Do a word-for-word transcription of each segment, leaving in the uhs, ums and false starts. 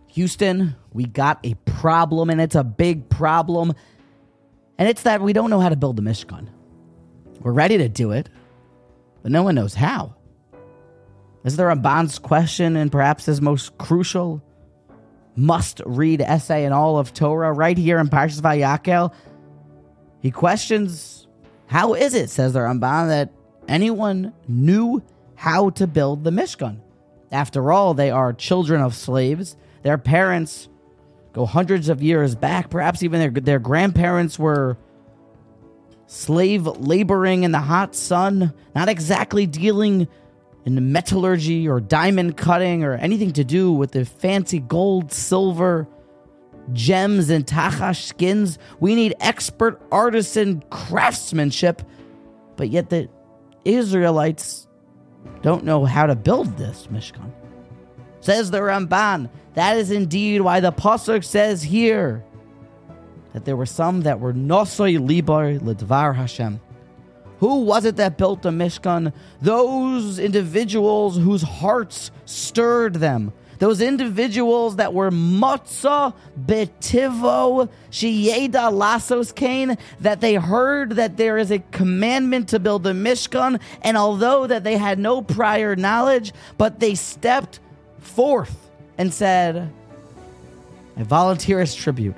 Houston, we got a problem, and it's a big problem. And it's that we don't know how to build the Mishkan. We're ready to do it, but no one knows how. Is there a Ramban's question and perhaps his most crucial must-read essay in all of Torah right here in Parshas Vayakel? He questions, how is it, says the Ramban, that anyone knew how to build the Mishkan? After all, they are children of slaves. Their parents go hundreds of years back. Perhaps even their, their grandparents were slave laboring in the hot sun, not exactly dealing in metallurgy or diamond cutting or anything to do with the fancy gold, silver, gems, and tachash skins. We need expert artisan craftsmanship, but yet the Israelites don't know how to build this Mishkan. Says the Ramban, that is indeed why the Pasuk says here that there were some that were nosoi libar ledvar Hashem. Who was it that built the Mishkan? Those individuals whose hearts stirred them. Those individuals that were matzah betivo sheyeda lasos kain, that they heard that there is a commandment to build the Mishkan, and although that they had no prior knowledge, but they stepped forth and said, I volunteer as tribute,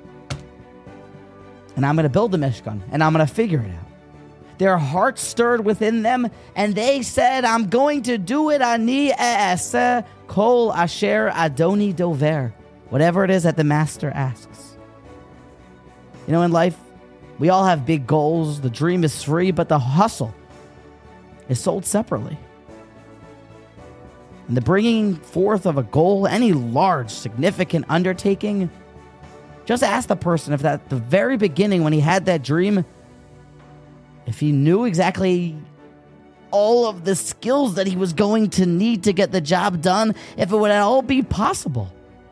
and I'm going to build the Mishkan, and I'm going to figure it out. Their hearts stirred within them, and they said, I'm going to do it. Ani e'aseh kol asher Adoni dover. Whatever it is that the master asks. You know, in life, we all have big goals. The dream is free, but the hustle is sold separately. And the bringing forth of a goal, any large, significant undertaking, just ask the person if at the very beginning when he had that dream, if he knew exactly all of the skills that he was going to need to get the job done, if it would at all be possible.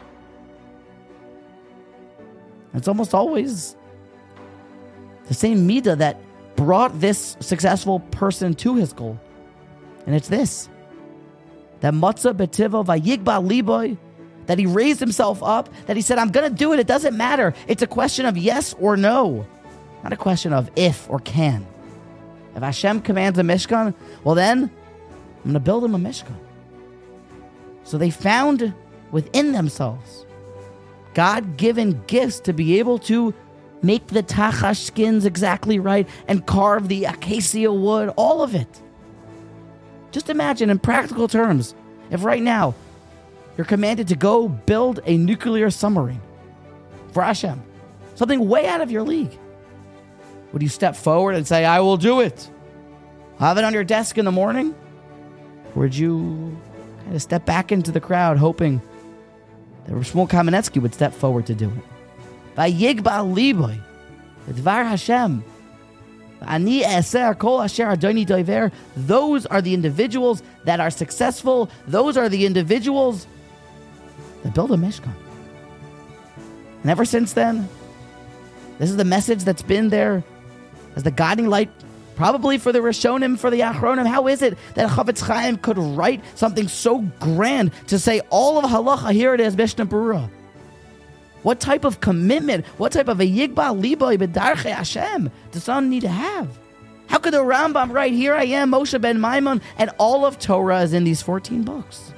It's almost always the same midah that brought this successful person to his goal. And it's this. That matzah betivo vayigba liboy, that he raised himself up, that he said, I'm going to do it. It doesn't matter. It's a question of yes or no, not a question of if or can. If Hashem commands a Mishkan, well then, I'm going to build him a Mishkan. So they found within themselves God-given gifts to be able to make the tachash skins exactly right and carve the acacia wood, all of it. Just imagine in practical terms, if right now you're commanded to go build a nuclear submarine for Hashem, something way out of your league. Would you step forward and say, I will do it? Have it on your desk in the morning? Or would you kind of step back into the crowd hoping that Shmuel Kamenetsky would step forward to do it? Vayigba liboy, Dvar Hashem, Ani eser kol asher Adoni dover. Those are the individuals that are successful. Those are the individuals that build a Mishkan. And ever since then, this is the message that's been there as the guiding light, probably for the Rishonim, for the Achronim. How is it that Chavetz Chaim could write something so grand to say all of halacha, here it is, Mishnah Berurah? What type of commitment, what type of a yigba liboy b'darchei Hashem does someone need to have? How could the Rambam write, here I am, Moshe ben Maimon, and all of Torah is in these fourteen books?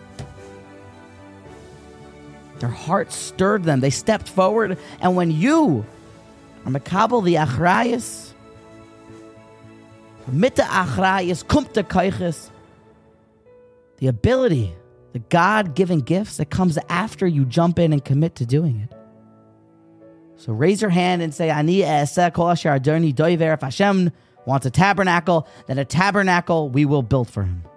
Their hearts stirred them. They stepped forward, and when you are makabel the achrayis, Mita achrayis, kumta kaiches, the ability, the God-given gifts that comes after you jump in and commit to doing it. So raise your hand and say, Ani e'aseh kol asher Adoni dover. If Hashem wants a tabernacle, then a tabernacle we will build for him.